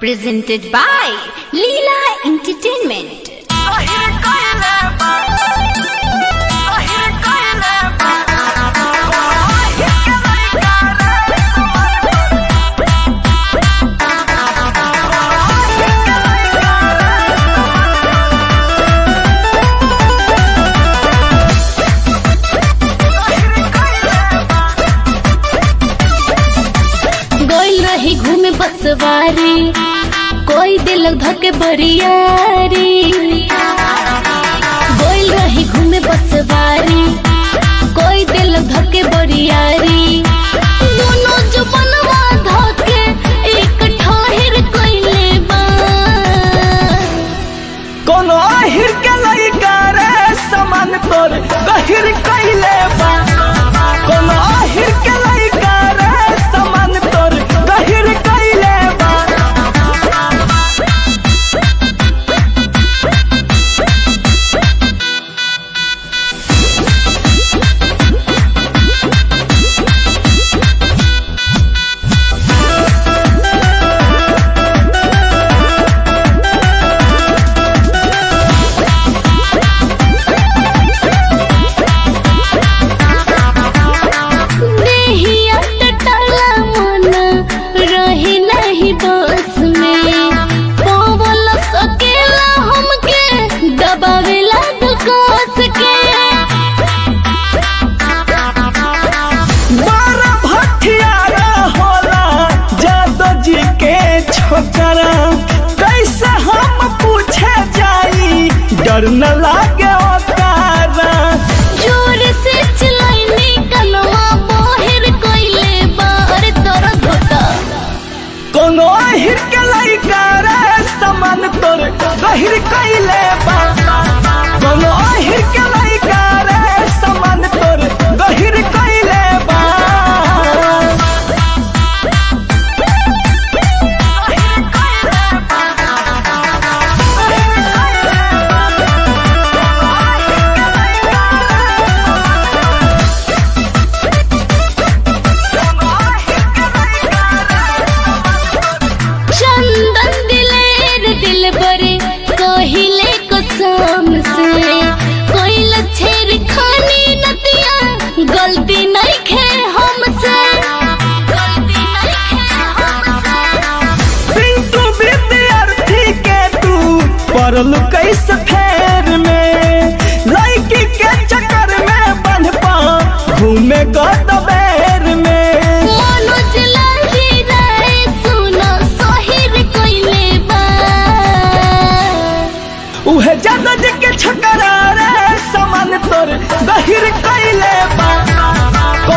Presented by Leela Entertainment. घूमे बसवारी कोई दिल धके बरियारी गोइल रही घूमे बसवारी कोई दिल धके बरियारी दोनों जुबनवा धके एक ठाहिर कइले बा कोनो आहिर के लइका रे समान तोर गहिर कइले बा कोनो आहिर के लइका रे समान तोर गहिर कइले बा कैसे हम पूछे जाई डर न लागे ओतारा जोर से चलाइनी कलवा बोहिर कइले बार तोर धोता कोनो आहिर के लइका रे समान तोर गहिर कइले बा कोनो आहिर के लइका रे समान तोर गहिर कइले बा गलती नहीं खे हमसे पिंटू विद्यार्थी के तू पढ़ल कैसे फेर में लड़की के चक्कर में बंध पा घूमे गदबेर में मनोज लाही रे सुनो सोहिर कइले बा उहे जदज के छकरा रे समान तोर गहिर कइले बा